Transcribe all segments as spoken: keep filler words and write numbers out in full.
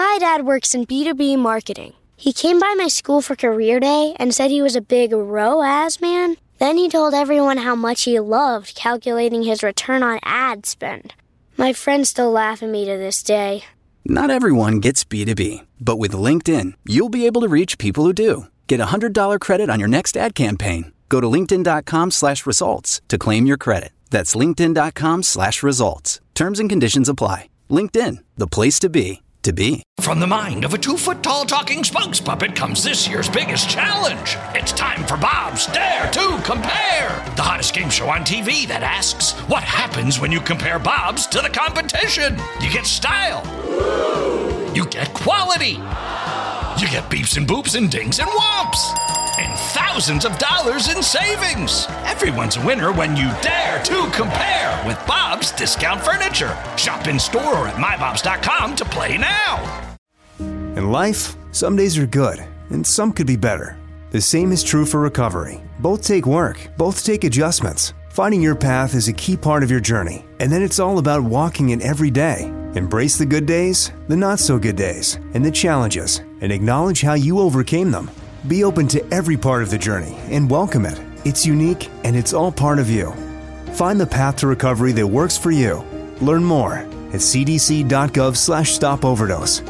My dad works in B two B marketing. He came by my school for career day and said he was a big R O A S man. Then he told everyone how much he loved calculating his return on ad spend. My friends still laugh at me to this day. Not everyone gets B two B, but with LinkedIn, you'll be able to reach people who do. Get a one hundred dollars credit on your next ad campaign. Go to linkedin.com slash results to claim your credit. That's linkedin.com slash results. Terms and conditions apply. LinkedIn, the place to be, to be. From the mind of a two-foot-tall talking Spunks puppet comes this year's biggest challenge. It's time for Bob's Dare to Compare, the hottest game show on T V that asks, what happens when you compare Bob's to the competition? You get style. You get quality. You get beeps and boops and dings and whomps. And thousands of dollars in savings. Everyone's a winner when you dare to compare with Bob's Discount Furniture. Shop in store or at my bobs dot com to play now. In life, some days are good, and some could be better. The same is true for recovery. Both take work, both take adjustments. Finding your path is a key part of your journey, and then it's all about walking it every day. Embrace the good days, the not-so-good days, and the challenges, and acknowledge how you overcame them. Be open to every part of the journey and welcome it. It's unique, and it's all part of you. Find the path to recovery that works for you. Learn more at cdc.gov slash stop overdose.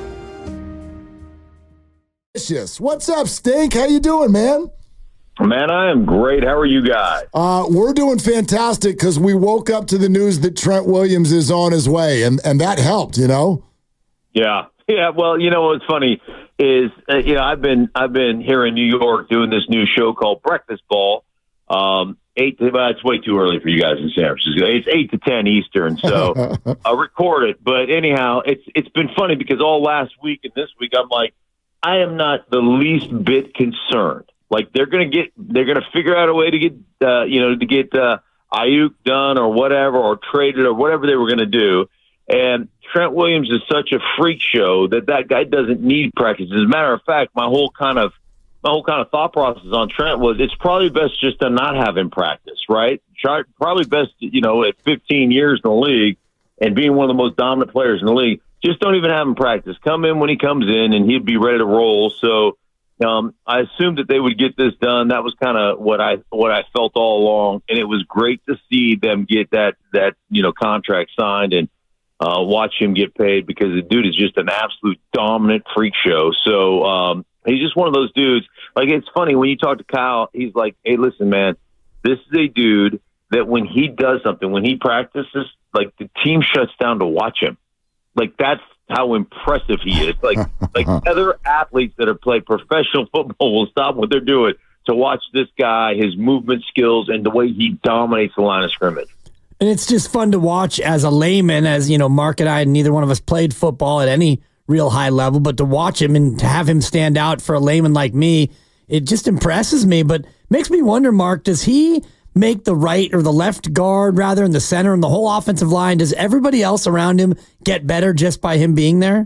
What's up, Stink? How you doing, man? Man, I am great. How are you guys? Uh, we're doing fantastic because we woke up to the news that Trent Williams is on his way, and, and that helped, you know? Yeah. Yeah, well, you know what's funny is, uh, you know, I've been I've been here in New York doing this new show called Breakfast Ball. Um, eight to, well, it's way too early for you guys in San Francisco. It's eight to ten Eastern, so I'll record it. But anyhow, it's it's been funny because all last week and this week, I'm like, I am not the least bit concerned. Like they're gonna get, they're gonna figure out a way to get, uh, you know, to get uh, Ayuk done or whatever, or traded or whatever they were gonna do. And Trent Williams is such a freak show that that guy doesn't need practice. As a matter of fact, my whole kind of my whole kind of thought process on Trent was it's probably best just to not have him practice, right? Try, probably best, you know, at fifteen years in the league and being one of the most dominant players in the league, just don't even have him practice. Come in when he comes in, and he'd be ready to roll. So um, I assumed that they would get this done. That was kind of what I what I felt all along, and it was great to see them get that that you know contract signed and. Uh, watch him get paid because the dude is just an absolute dominant freak show. So um, he's just one of those dudes. Like, it's funny when you talk to Kyle, he's like, hey, listen, man, this is a dude that when he does something, when he practices, like the team shuts down to watch him. Like, that's how impressive he is. Like, like other athletes that have played professional football will stop what they're doing to watch this guy, his movement skills, and the way he dominates the line of scrimmage. And it's just fun to watch as a layman, as, you know, Mark and I, neither one of us played football at any real high level, but to watch him and to have him stand out for a layman like me, it just impresses me. But makes me wonder, Mark, does he make the right or the left guard rather in the center and the whole offensive line? Does everybody else around him get better just by him being there?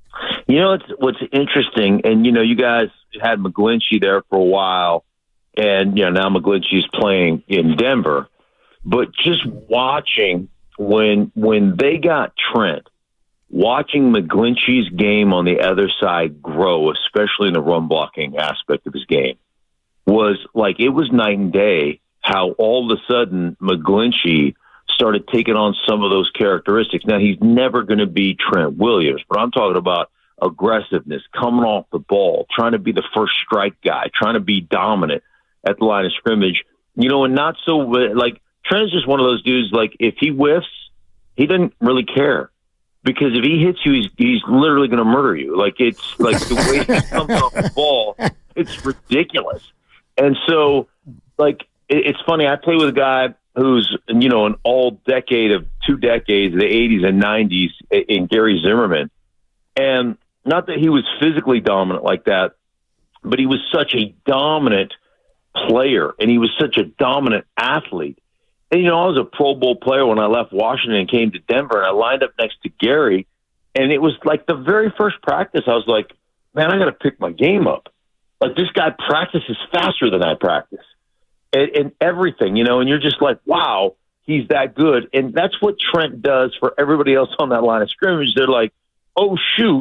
You know, it's what's interesting, and, you know, you guys had McGlinchey there for a while, and, you know, now McGlinchey's playing in Denver. But just watching when when they got Trent, watching McGlinchey's game on the other side grow, especially in the run blocking aspect of his game, was like it was night and day how all of a sudden McGlinchey started taking on some of those characteristics. Now, he's never going to be Trent Williams, but I'm talking about aggressiveness, coming off the ball, trying to be the first strike guy, trying to be dominant at the line of scrimmage, you know, and not so like, Trent is just one of those dudes, like, if he whiffs, he doesn't really care. Because if he hits you, he's, he's literally going to murder you. Like, it's like the way he comes off the ball, it's ridiculous. And so, like, it, it's funny. I play with a guy who's, you know, an all decade of two decades, the eighties and nineties, in Gary Zimmerman. And not that he was physically dominant like that, but he was such a dominant player, and he was such a dominant athlete. And, you know, I was a Pro Bowl player when I left Washington and came to Denver, and I lined up next to Gary. And it was like the very first practice, I was like, man, I got to pick my game up. Like, this guy practices faster than I practice. And, and everything, you know, and you're just like, wow, he's that good. And that's what Trent does for everybody else on that line of scrimmage. They're like, oh, shoot,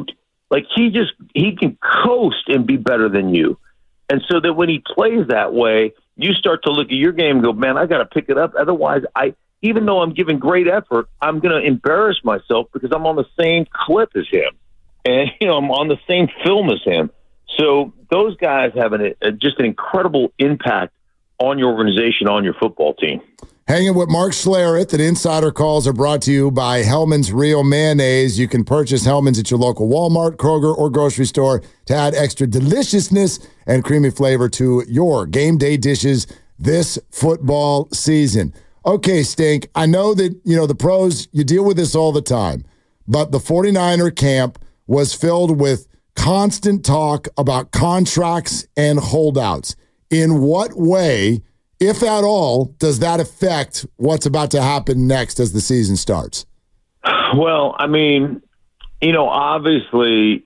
Like he just he can coast and be better than you. And so that when he plays that way, you start to look at your game and go, man, I got to pick it up. Otherwise, I even though I'm giving great effort, I'm going to embarrass myself because I'm on the same clip as him. And, you know, I'm on the same film as him. So those guys have an, a, just an incredible impact on your organization, on your football team. Hanging with Mark Schlereth, and Insider Calls are brought to you by Hellman's Real Mayonnaise. You can purchase Hellman's at your local Walmart, Kroger, or grocery store to add extra deliciousness and creamy flavor to your game day dishes this football season. Okay, Stink, I know that, you know, the pros, you deal with this all the time, but the 49er camp was filled with constant talk about contracts and holdouts. In what way, if at all, does that affect what's about to happen next as the season starts? Well, I mean, you know, obviously,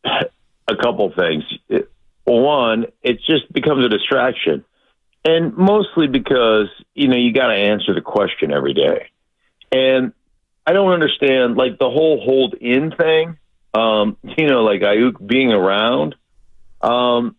a couple things. One, it just becomes a distraction. And mostly because, you know, you got to answer the question every day. And I don't understand, like, the whole hold-in thing, um, you know, like Ayuk being around. Um,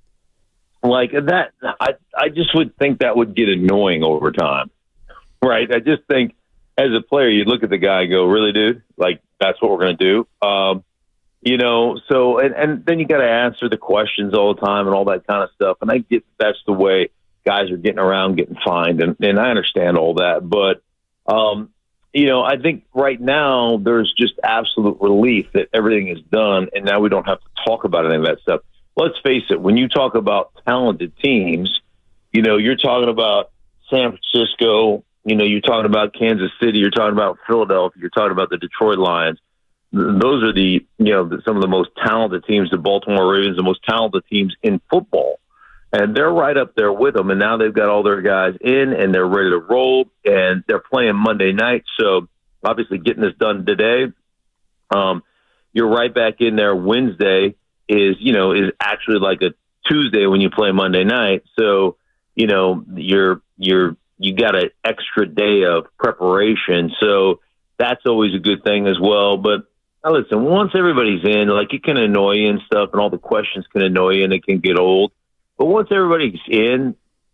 like, that, I, I just would think that would get annoying over time, right? I just think, as a player, you look at the guy and go, really, dude? Like, that's what we're going to do? Um, you know, so, and, and then you got to answer the questions all the time and all that kind of stuff. And I get that's the way guys are getting around, getting fined, and, and I understand all that. But, um, you know, I think right now there's just absolute relief that everything is done, and now we don't have to talk about any of that stuff. Let's face it, when you talk about talented teams, you know, you're talking about San Francisco, you know, you're talking about Kansas City, you're talking about Philadelphia, you're talking about the Detroit Lions. Those are the, you know, some of the most talented teams, the Baltimore Ravens, the most talented teams in football. And they're right up there with them. And now they've got all their guys in and they're ready to roll. And they're playing Monday night. So obviously getting this done today, um, you're right back in there. Wednesday is, you know, is actually like a Tuesday when you play Monday night. So, you know, you're, you're, you got an extra day of preparation. So that's always a good thing as well. But now listen, once everybody's in, like, it can annoy you and stuff, and all the questions can annoy you and it can get old. But once everybody's in,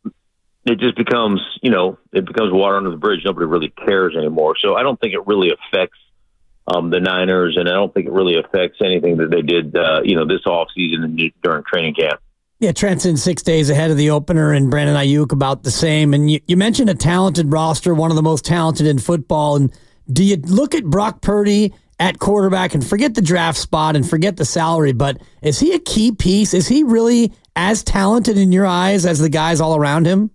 it just becomes, you know, it becomes water under the bridge. Nobody really cares anymore. So I don't think it really affects um, the Niners, and I don't think it really affects anything that they did, uh, you know, this offseason and during training camp. Yeah, Trent's in six days ahead of the opener, and Brandon Ayuk about the same. And you, you mentioned a talented roster, one of the most talented in football. And do you look at Brock Purdy at quarterback and forget the draft spot and forget the salary, but is he a key piece? Is he really as talented in your eyes as the guys all around him?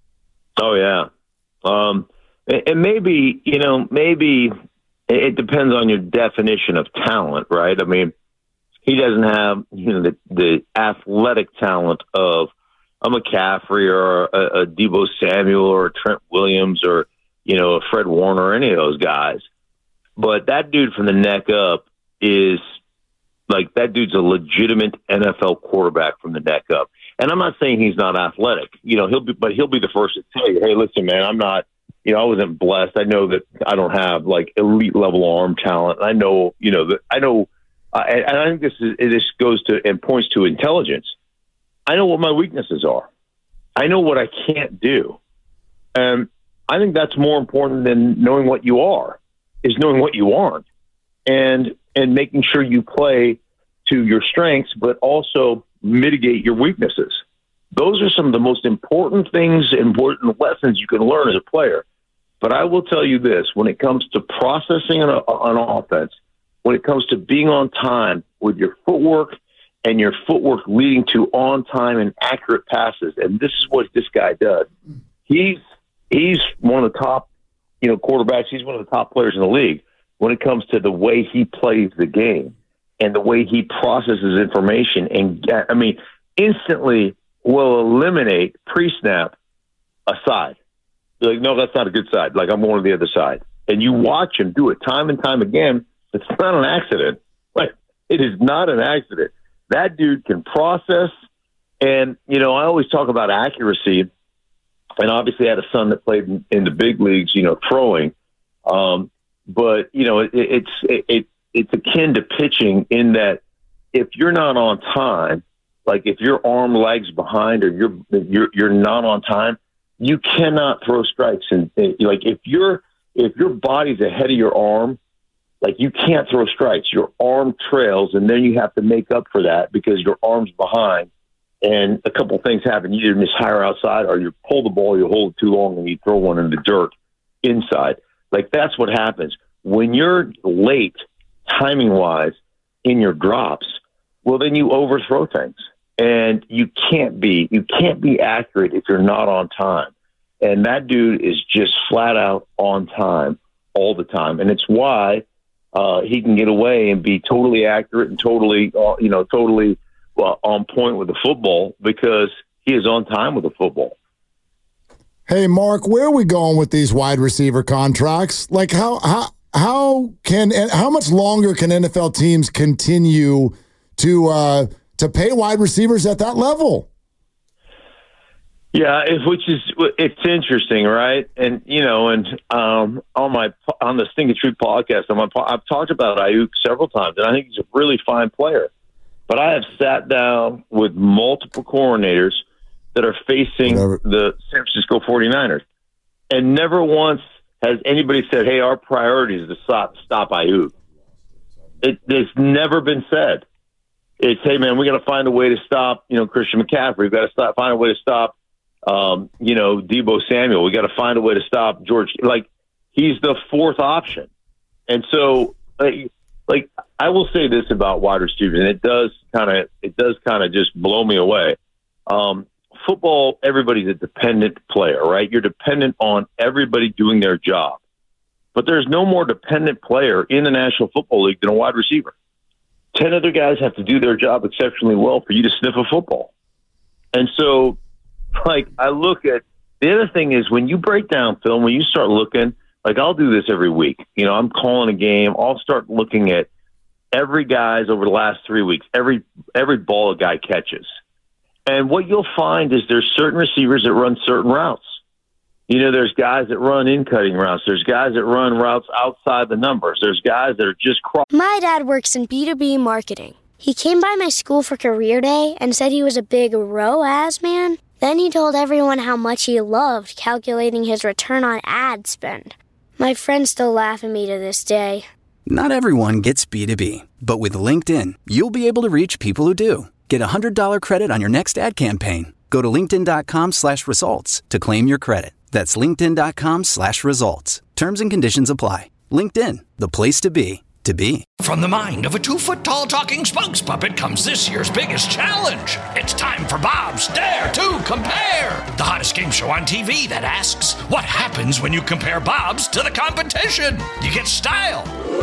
Oh, yeah. Um, and maybe, you know, maybe it depends on your definition of talent, right? I mean, he doesn't have, you know, the, the athletic talent of a McCaffrey or a, a Deebo Samuel or a Trent Williams or, you know, a Fred Warner or any of those guys. But that dude from the neck up is like, that dude's a legitimate N F L quarterback from the neck up. And I'm not saying he's not athletic, you know, he'll be, but he'll be the first to tell you, hey, listen, man, I'm not, you know, I wasn't blessed. I know that I don't have like elite level arm talent. I know, you know, that I know, uh, and, and I think this is, this goes to and points to intelligence. I know what my weaknesses are. I know what I can't do. And I think that's more important than knowing what you are. Is knowing what you aren't, and and making sure you play to your strengths, but also mitigate your weaknesses. Those are some of the most important things, important lessons you can learn as a player. But I will tell you this, when it comes to processing an, an offense, when it comes to being on time with your footwork and your footwork leading to on-time and accurate passes, and this is what this guy does. He's he's one of the top you know, quarterbacks. He's one of the top players in the league when it comes to the way he plays the game and the way he processes information. And I mean, instantly will eliminate pre-snap a side. You're like, no, that's not a good side. Like, I'm going to the other side. And you watch him do it time and time again. It's not an accident. Like, it is not an accident. That dude can process. And, you know, I always talk about accuracy. And obviously I had a son that played in, in the big leagues, you know, throwing. Um, but, you know, it, it's it, it it's akin to pitching in that if you're not on time, like if your arm lags behind or you're you're you're not on time, you cannot throw strikes. And like if you're if your body's ahead of your arm, like you can't throw strikes. Your arm trails, and then you have to make up for that because your arm's behind. And a couple things happen. You either miss high or outside, or you pull the ball, you hold it too long, and you throw one in the dirt inside. Like that's what happens when you're late, timing wise, in your drops. Well, then you overthrow things. And you can't be you can't be accurate if you're not on time. And that dude is just flat out on time all the time. And it's why uh, he can get away and be totally accurate and totally, uh, you know, totally well, on point with the football because he is on time with the football. Hey, Mark, where are we going with these wide receiver contracts? Like how how how can how much longer can N F L teams continue to uh, to pay wide receivers at that level? Yeah, it, which is it's interesting, right? And you know, and um, on my on the Stinking Truth podcast, on my, I've talked about Ayuk several times, and I think he's a really fine player. But I have sat down with multiple coordinators that are facing Whatever. the San Francisco forty-niners, and never once has anybody said, "Hey, our priority is to stop stop Ayuk." It, it's never been said. It's, hey, man, we got to find a way to stop, you know, Christian McCaffrey. We've got to stop, find a way to stop, um, you know, Deebo Samuel. We got to find a way to stop George. Like, he's the fourth option. And so, like, like I will say this about wide receivers, and it does kind of, it does kind of just blow me away. Um, football, everybody's a dependent player, right? You're dependent on everybody doing their job. But there's no more dependent player in the National Football League than a wide receiver. Ten other guys have to do their job exceptionally well for you to sniff a football. And so, like, I look at the other thing is when you break down film, when you start looking, like I'll do this every week. You know, I'm calling a game. I'll start looking at every guy's over the last three weeks, every every ball a guy catches. And what you'll find is there's certain receivers that run certain routes. You know, there's guys that run in-cutting routes. There's guys that run routes outside the numbers. There's guys that are just cross. My dad works in B two B marketing. He came by my school for career day and said he was a big R O A S man. Then he told everyone how much he loved calculating his return on ad spend. My friends still laugh at me to this day. Not everyone gets B two B, but with LinkedIn, you'll be able to reach people who do. Get a one hundred dollars credit on your next ad campaign. Go to linkedin.com slash results to claim your credit. That's linkedin.com slash results. Terms and conditions apply. LinkedIn, the place to be, to be. From the mind of a two-foot-tall talking spokes puppet comes this year's biggest challenge. It's time for Bob's Dare to Compare, the hottest game show on T V that asks, what happens when you compare Bob's to the competition? You get style.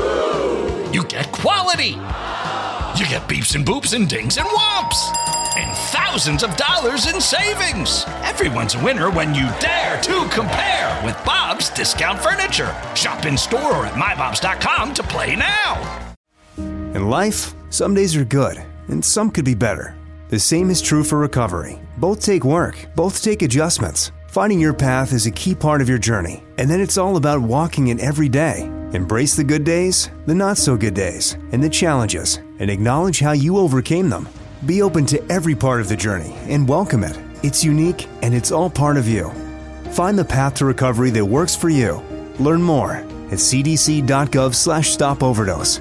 You get quality. You get beeps and boops and dings and whomps. And thousands of dollars in savings. Everyone's a winner when you dare to compare with Bob's Discount Furniture. Shop in store or at my bobs dot com to play now. In life, some days are good, and some could be better. The same is true for recovery. Both take work, both take adjustments. Finding your path is a key part of your journey, and then it's all about walking it every day. Embrace the good days, the not so good days, and the challenges, and acknowledge how you overcame them. Be open to every part of the journey and welcome it. It's unique and it's all part of you. Find the path to recovery that works for you. Learn more at cdc.gov slash stop overdose.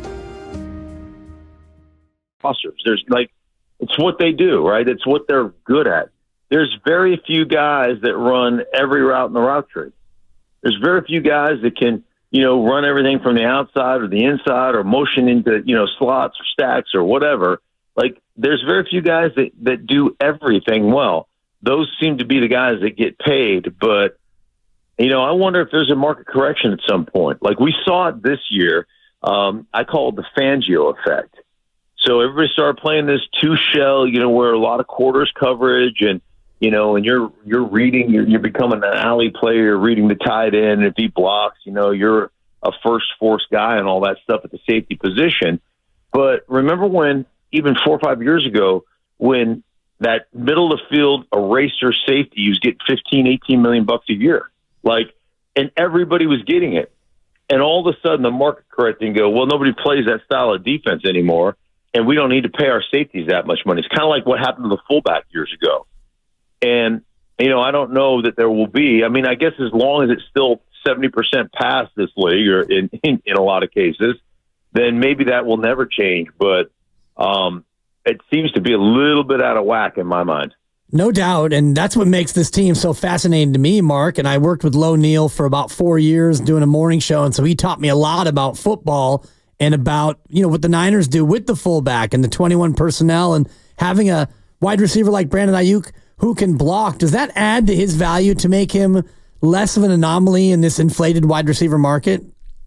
There's like, it's what they do, right? It's what they're good at. There's very few guys that run every route in the route tree. There's very few guys that can, you know, run everything from the outside or the inside or motion into, you know, slots or stacks or whatever. Like, there's very few guys that, that do everything well. Those seem to be the guys that get paid. But, you know, I wonder if there's a market correction at some point. Like we saw it this year. Um, I call it the Fangio effect. So everybody started playing this two shell, you know, where a lot of quarters coverage and, you know, and you're you're reading, you're, you're becoming an alley player, you're reading the tight end, and if he blocks, you know, you're a first force guy and all that stuff at the safety position. But remember when, even four or five years ago, when that middle of the field eraser safety was getting fifteen, eighteen million bucks a year, like, and everybody was getting it. And all of a sudden the market corrected and go, well, nobody plays that style of defense anymore. and we don't need to pay our safeties that much money. It's kind of like what happened to the fullback years ago. And, you know, I don't know that there will be. I mean, I guess as long as it's still seventy percent past this league, or in, in, in a lot of cases, then maybe that will never change. But um, it seems to be a little bit out of whack in my mind. No doubt, and that's what makes this team so fascinating to me, Mark. And I worked with Lo Neal for about four years doing a morning show, and so he taught me a lot about football and about, you know, what the Niners do with the fullback and the twenty-one personnel, and having a wide receiver like Brandon Ayuk who can block. Does that add to his value to make him less of an anomaly in this inflated wide receiver market?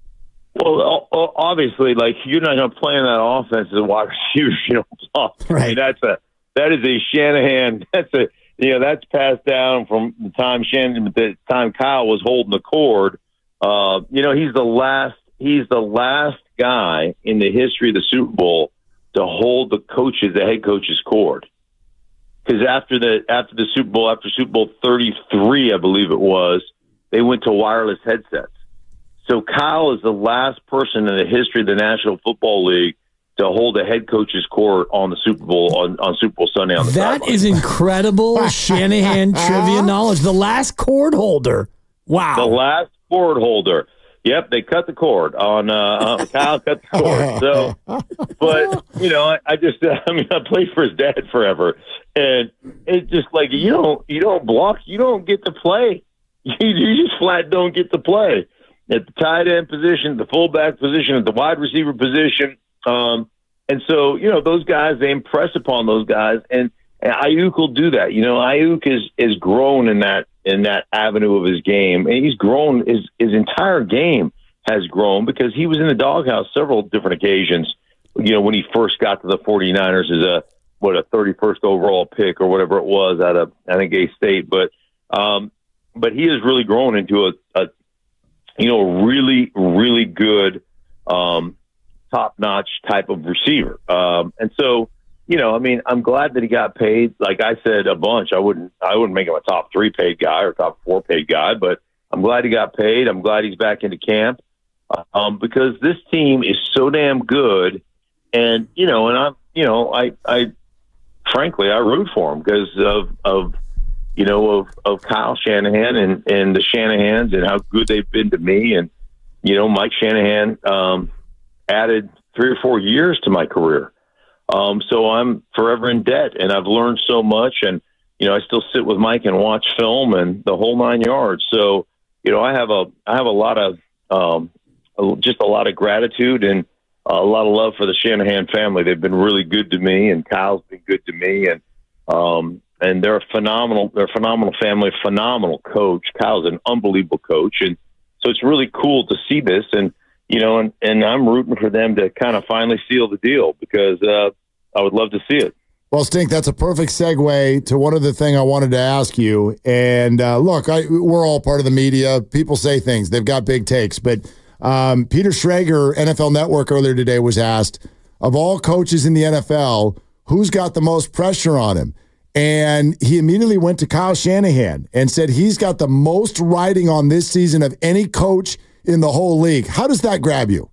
Well, obviously, like, you're not going to play in that offense as a wide receiver if you don't block. Right. I mean, that's a that is a Shanahan. That's a you know that's passed down from the time Shanahan, the time Kyle was holding the cord. Uh, you know, he's the last. He's the last guy in the history of the Super Bowl to hold the coaches, the head coach's cord. Because after the after the Super Bowl, after Super Bowl thirty-three, I believe it was, they went to wireless headsets. So Kyle is the last person in the history of the National Football League to hold a head coach's cord on the Super Bowl on, on Super Bowl Sunday on the That sideline. is incredible Shanahan trivia knowledge. The last cord holder. Wow. The last cord holder. Yep, they cut the cord on uh, uh Kyle cut the cord. So, but you know, I, I just I mean I played for his dad forever, and it's just like you don't you don't block, you don't get to play. You, you just flat don't get to play at the tight end position, the fullback position, at the wide receiver position. Um, and so, you know, those guys, they impress upon those guys, and, and Ayuk will do that. You know, Ayuk is, is grown in that, in that avenue of his game, and he's grown, his, his entire game has grown because he was in the doghouse several different occasions, you know, when he first got to the 49ers as a, what, a thirty-first overall pick or whatever it was out of, I think, A-State. But, um, but he has really grown into a, a you know, really, really good, um, top-notch type of receiver. Um, and so, you know, I mean, I'm glad that he got paid. Like I said, a bunch. I wouldn't, I wouldn't make him a top three paid guy or top four paid guy, but I'm glad he got paid. I'm glad he's back into camp, um, because this team is so damn good. And, you know, and I'm, you know, I, I, frankly, I root for him because of, of, you know, of, of Kyle Shanahan and, and the Shanahans and how good they've been to me. And, you know, Mike Shanahan, um, added three or four years to my career. Um, so I'm forever in debt, and I've learned so much. And, you know, I still sit with Mike and watch film and the whole nine yards. So, you know, I have a, I have a lot of, um, just a lot of gratitude and a lot of love for the Shanahan family. They've been really good to me, and Kyle's been good to me. And, um, and they're a phenomenal, they're a phenomenal family, phenomenal coach. Kyle's an unbelievable coach. And so it's really cool to see this. And, you know, and, and I'm rooting for them to kind of finally seal the deal because uh, I would love to see it. Well, Stink, that's a perfect segue to one other thing I wanted to ask you. And uh, look, I, we're all part of the media. People say things. They've got big takes. But um, Peter Schrager, N F L Network, earlier today was asked, of all coaches in the N F L, who's got the most pressure on him? And he immediately went to Kyle Shanahan and said he's got the most riding on this season of any coach in the whole league. How does that grab you?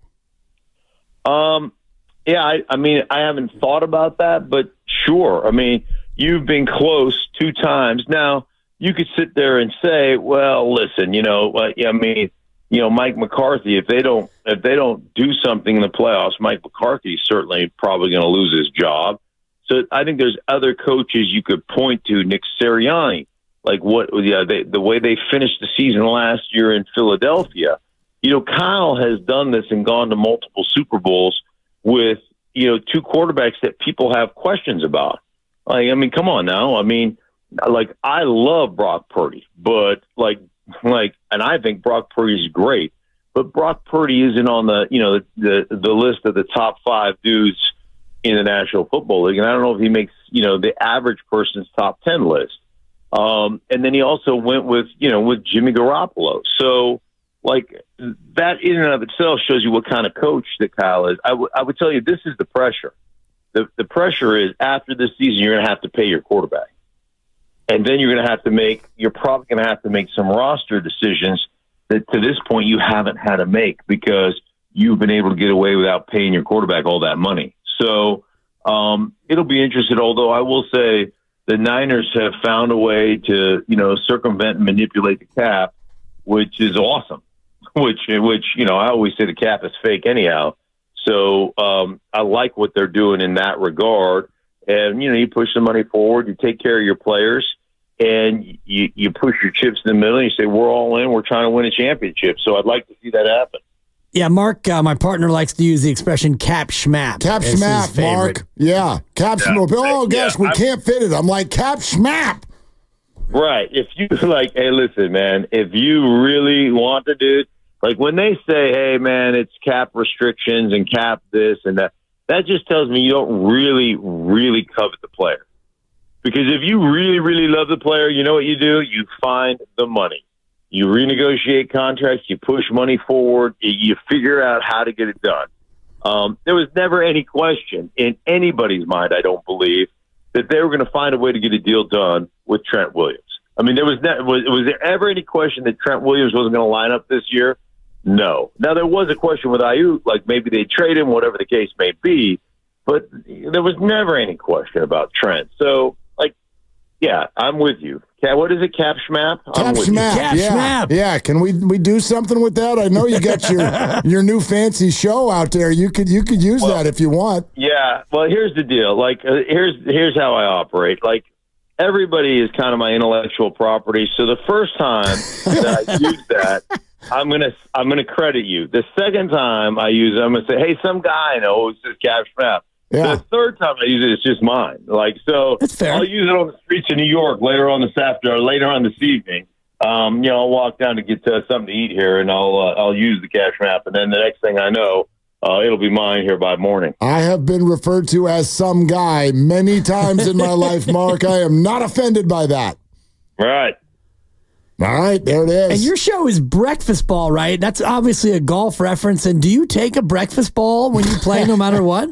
Um, yeah, I, I mean, I haven't thought about that, but sure. I mean, you've been close two times. Now, you could sit there and say, well, listen, you know, uh, I mean, you know, Mike McCarthy, if they don't, if they don't do something in the playoffs, Mike McCarthy's certainly probably going to lose his job. So I think there's other coaches you could point to, Nick Sirianni, like what, yeah, they, the way they finished the season last year in Philadelphia. You know, Kyle has done this and gone to multiple Super Bowls with, you know, two quarterbacks that people have questions about. Like, I mean, come on now. I mean, like, I love Brock Purdy, but like, like, and I think Brock Purdy is great, but Brock Purdy isn't on the, you know, the, the, the list of the top five dudes in the National Football League. And I don't know if he makes, you know, the average person's top ten list. Um, and then he also went with, you know, with Jimmy Garoppolo. So, like, that in and of itself shows you what kind of coach that Kyle is. I, w- I would tell you this is the pressure. The, the pressure is after this season, you're going to have to pay your quarterback. And then you're going to have to make, you're probably going to have to make some roster decisions that to this point you haven't had to make because you've been able to get away without paying your quarterback all that money. So, Um, it'll be interesting, although I will say the Niners have found a way to, you know, circumvent and manipulate the cap, which is awesome. Which, which you know, I always say the cap is fake anyhow. So um, I like what they're doing in that regard. And, you know, you push the money forward, you take care of your players, and you, you push your chips in the middle, and you say, we're all in, we're trying to win a championship. So I'd like to see that happen. Yeah, Mark, uh, my partner likes to use the expression cap schmap. Cap schmap, Mark. Yeah, cap yeah. schmap. Oh, gosh, yeah, we I'm, can't fit it. I'm like, cap schmap. Right. If you, like, hey, listen, man, if you really want to do it, like when they say, hey, man, it's cap restrictions and cap this and that, that just tells me you don't really, really covet the player. Because if you really, really love the player, you know what you do? You find the money. You renegotiate contracts, you push money forward, you figure out how to get it done. Um, there was never any question in anybody's mind, I don't believe, that they were going to find a way to get a deal done with Trent Williams. I mean, there was, ne- was, was there ever any question that Trent Williams wasn't going to line up this year? No. Now, there was a question with Ayuk, like maybe they trade him, whatever the case may be, but there was never any question about Trent. So, like, yeah, I'm with you. What is it, cap schmap? Cap schmap, cap yeah. schmap. Yeah, can we we do something with that? I know you got your your new fancy show out there. You could you could use well, that if you want. Yeah. Well, here's the deal. Like, uh, here's here's how I operate. Like, everybody is kind of my intellectual property. So the first time that I use that, I'm gonna I'm gonna credit you. The second time I use it, I'm gonna say, hey, some guy I know who says cap schmap. Yeah. The third time I use it, it's just mine. Like, so I'll use it on the streets of New York later on this afternoon, or later on this evening. Um, you know, I'll walk down to get uh, something to eat here, and I'll uh, I'll use the cash map, and then the next thing I know, uh, it'll be mine here by morning. I have been referred to as some guy many times in my life, Mark. I am not offended by that. Right. All right, there it is. And your show is breakfast ball, right? That's obviously a golf reference. And do you take a breakfast ball when you play no matter what?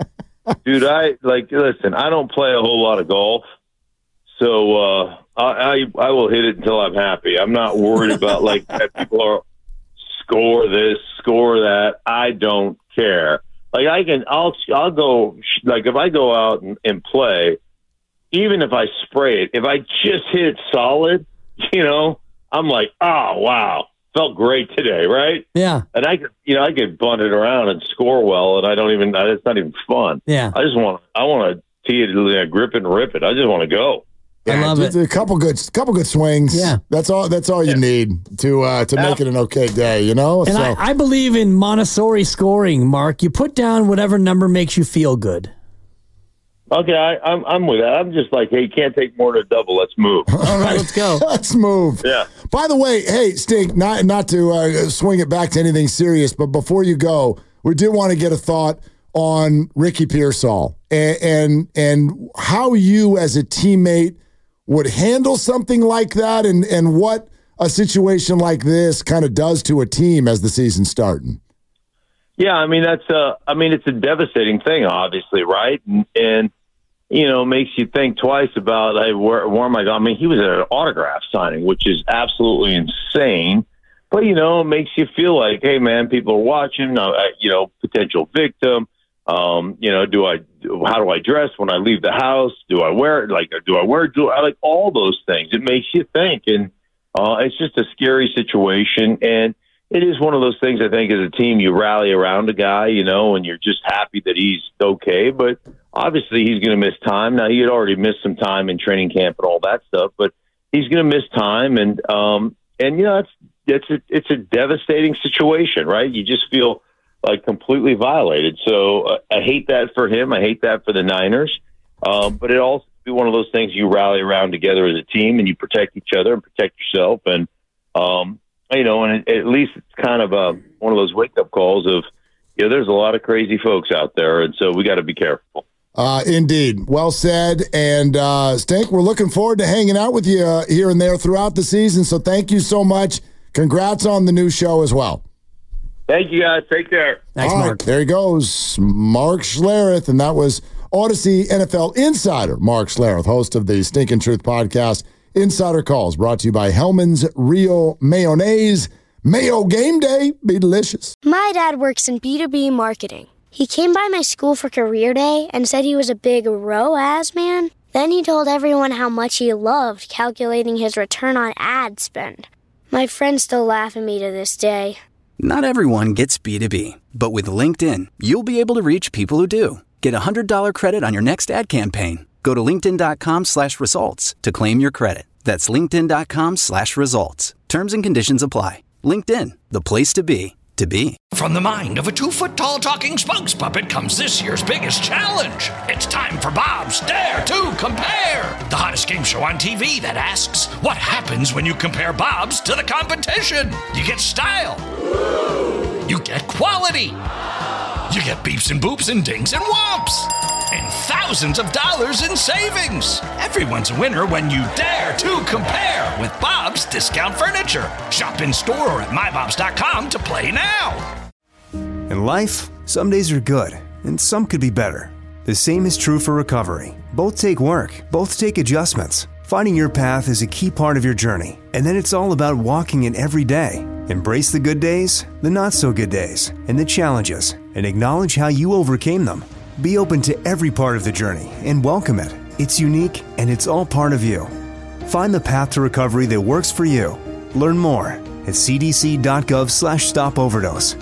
Dude, I like listen, I don't play a whole lot of golf. So uh, I, I I will hit it until I'm happy. I'm not worried about like that people are score this, score that. I don't care. Like I can I'll I'll go like if I go out and, and play, even if I spray it, if I just hit it solid, you know, I'm like, oh wow, felt great today, right? Yeah. And I could, you know, I could bunt it around and score well, and I don't even. It's not even fun. Yeah. I just want, I want to tee it, uh, grip it, and rip it. I just want to go. Yeah, I love it. A couple good, couple good swings. Yeah. That's all. That's all you yeah. need to uh, to yeah. make it an okay day. You know. And so. I, I believe in Montessori scoring, Mark. You put down whatever number makes you feel good. Okay, I, I'm I'm with that. I'm just like, hey, you can't take more than a double. Let's move. All right, let's go. Let's move. Yeah. By the way, hey, Stink, not not to uh, swing it back to anything serious, but before you go, we did want to get a thought on Ricky Pearsall and and, and how you as a teammate would handle something like that, and and what a situation like this kind of does to a team as the season's starting. Yeah, I mean that's a, I mean it's a devastating thing, obviously, right? And, and you know, makes you think twice about hey, where, where am I going? I mean, he was at an autograph signing, which is absolutely insane. But you know, it makes you feel like, hey, man, people are watching. Uh, you know, potential victim. Um, you know, do I? How do I dress when I leave the house? Do I wear like? Do I wear? Do I like all those things? It makes you think, and uh, it's just a scary situation. And it is one of those things, I think, as a team, you rally around a guy, you know, and you're just happy that he's okay. But obviously he's going to miss time. Now, he had already missed some time in training camp and all that stuff, but he's going to miss time. And, um, and you know, it's, it's, a, it's a devastating situation, right? You just feel like completely violated. So uh, I hate that for him. I hate that for the Niners. Um, but it also be one of those things you rally around together as a team and you protect each other and protect yourself. And, um, you know, and at least it's kind of a, one of those wake-up calls of, you know, there's a lot of crazy folks out there, and so we got to be careful. Uh, indeed. Well said. And, uh, Stink, we're looking forward to hanging out with you uh, here and there throughout the season, so thank you so much. Congrats on the new show as well. Thank you, guys. Take care. Thanks, All right, Mark. there he goes, Mark Schlereth, and that was Odyssey N F L insider Mark Schlereth, host of the Stinkin' Truth podcast. Insider Calls brought to you by Hellman's Real Mayonnaise. Mayo game day. Be delicious. My dad works in B two B marketing. He came by my school for career day and said he was a big R O A S man. Then he told everyone how much he loved calculating his return on ad spend. My friends still laugh at me to this day. Not everyone gets B two B, but with LinkedIn, you'll be able to reach people who do. Get a one hundred dollars credit on your next ad campaign. Go to linkedin.com slash results to claim your credit. That's linkedin.com slash results. Terms and conditions apply. LinkedIn, the place to be, to be. From the mind of a two-foot-tall talking spokes puppet comes this year's biggest challenge. It's time for Bob's Dare to Compare, the hottest game show on T V that asks, what happens when you compare Bob's to the competition? You get style. You get quality. You get beeps and boops and dings and whomps. And thousands of dollars in savings. Everyone's a winner when you dare to compare with Bob's Discount Furniture. Shop in store or at my bobs dot com to play now. In life, some days are good, and some could be better. The same is true for recovery. Both take work, both take adjustments. Finding your path is a key part of your journey, and then it's all about walking it every day. Embrace the good days, the not-so-good days, and the challenges, and acknowledge how you overcame them. Be open to every part of the journey and welcome it. It's unique, and it's all part of you. Find the path to recovery that works for you. Learn more at cdc.gov slash stop overdose.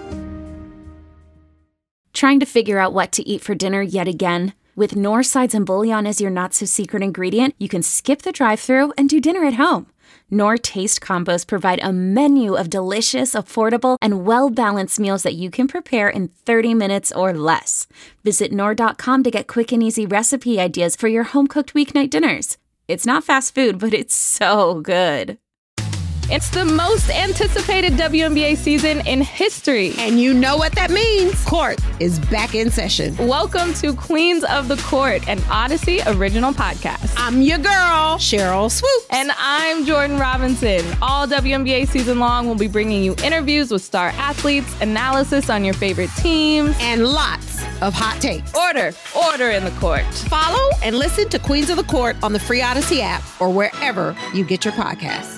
Trying to figure out what to eat for dinner yet again? With Knorr sides and bouillon as your not-so-secret ingredient, you can skip the drive-thru and do dinner at home. Knorr Taste Combos provide a menu of delicious, affordable, and well-balanced meals that you can prepare in thirty minutes or less. Visit Knorr dot com to get quick and easy recipe ideas for your home-cooked weeknight dinners. It's not fast food, but it's so good. It's the most anticipated W N B A season in history. And you know what that means. Court is back in session. Welcome to Queens of the Court, an Odyssey original podcast. I'm your girl, Cheryl Swoops. And I'm Jordan Robinson. All W N B A season long, we'll be bringing you interviews with star athletes, analysis on your favorite teams, and lots of hot takes. Order, order in the court. Follow and listen to Queens of the Court on the free Odyssey app or wherever you get your podcasts.